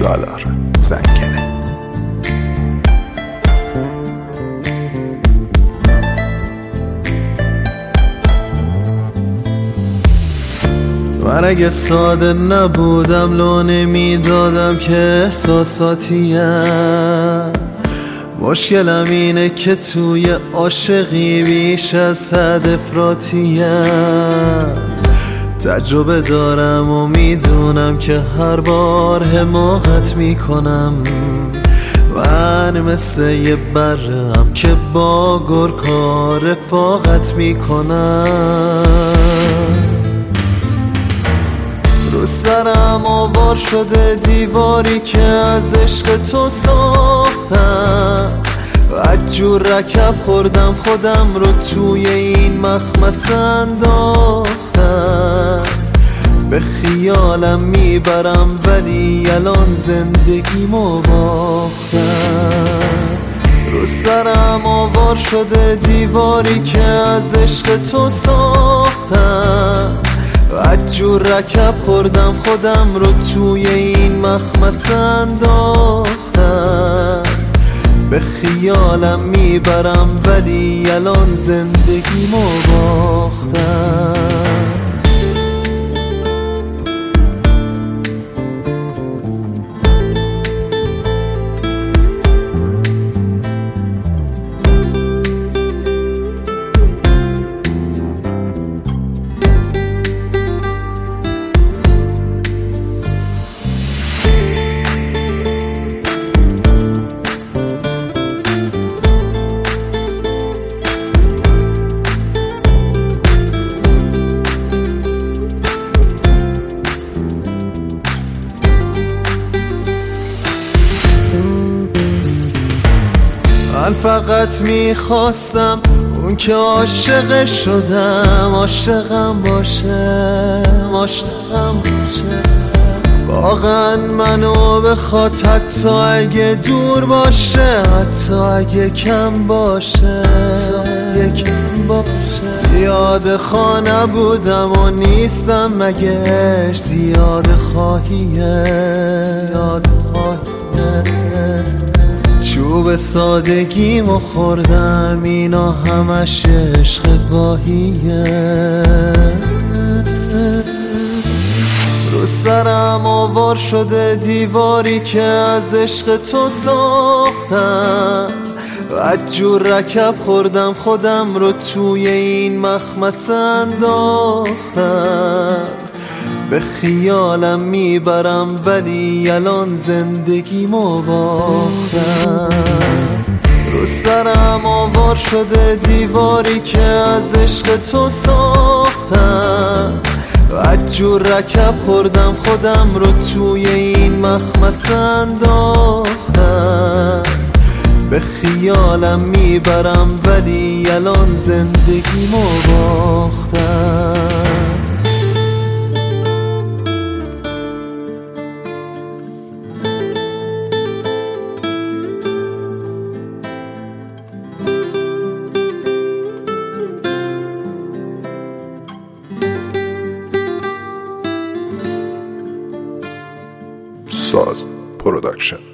سالار زنگنه. من اگه ساده نبودم لو نمیدادم که احساساتیم. مشکلم اینه که توی عاشقی بیش از حد افراطیم. تجربه دارم و میدونم که هر بار حماقت میکنم. من مثل یه برم که با گرگ‌ها رفاقت میکنم. رو سرم آوار شده دیواری که از عشق تو ساختم. از جور رکب خوردم خودم رو توی این مخمس انداختم. به خیالم میبرم ولی الان زندگیمو باختم. رو سرم آوار شده دیواری که از عشق تو ساختم. از جور رکب خوردم خودم رو توی این مخمس انداختم. به خیالم میبرم ولی الان زندگیمو باختم. من فقط میخواستم اون که عاشق شدم عاشقم باشه، عاشقم باشه. واقعا منو بخواد حتی اگه دور باشه، حتی اگه کم باشه، حتی کم باشه. زیاد خانه بودم و نیستم مگه زیاد خواهیه، زیاد خواهیه. چوب سادگیمو خوردم اینا همش عشق واهیه. رو سرم آوار شده دیواری که از عشق تو ساختم. از جور رکب خوردم خودم رو توی این مخمس انداختم. به خیالم میبرم ولی الان زندگیمو باختم. رو سرم آوار شده دیواری که از عشق تو ساختم. از جور رکب خوردم خودم رو توی این مخمس انداختم. به خیالم میبرم ولی الان زندگیمو باختم. ساز پروداکشن.